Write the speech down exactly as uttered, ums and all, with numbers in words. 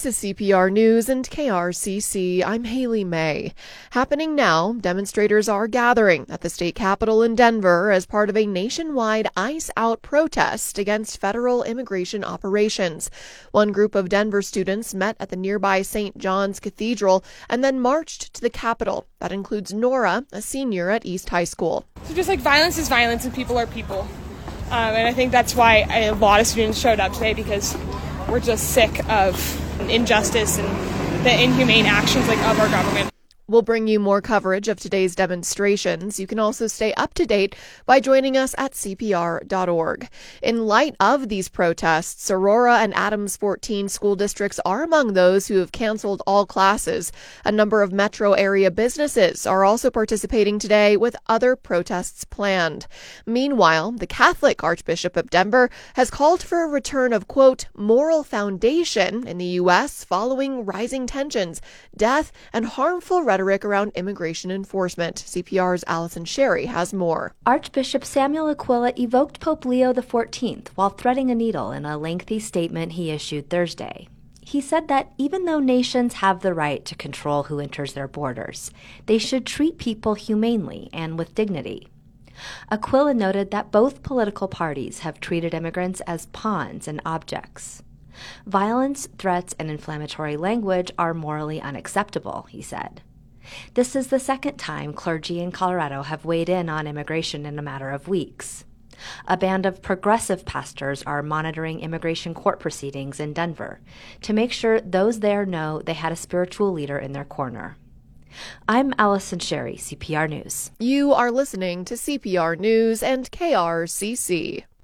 This is C P R News and K R C C. I'm Haley May. Happening now, demonstrators are gathering at the state capitol in Denver as part of a nationwide ICE Out protest against federal immigration operations. One group of Denver students met at the nearby Saint John's Cathedral and then marched to the Capitol. That includes Nora, a senior at East High School. So just like violence is violence and people are people. Um, and I think that's why a lot of students showed up today, because we're just sick of injustice and the inhumane actions like of our government. We'll bring you more coverage of today's demonstrations. You can also stay up to date by joining us at C P R dot org. In light of these protests, Aurora and Adams fourteen school districts are among those who have canceled all classes. A number of metro area businesses are also participating today with other protests planned. Meanwhile, the Catholic Archbishop of Denver has called for a return of, quote, moral foundation in the U S following rising tensions, death, and harmful rhetoric around immigration enforcement. C P R's Allison Sherry has more. Archbishop Samuel Aquila evoked Pope Leo the fourteenth while threading a needle in a lengthy statement he issued Thursday. He said that even though nations have the right to control who enters their borders, they should treat people humanely and with dignity. Aquila noted that both political parties have treated immigrants as pawns and objects. Violence, threats, and inflammatory language are morally unacceptable, he said. This is the second time clergy in Colorado have weighed in on immigration in a matter of weeks. A band of progressive pastors are monitoring immigration court proceedings in Denver to make sure those there know they had a spiritual leader in their corner. I'm Allison Sherry, C P R News. You are listening to C P R News and K R C C.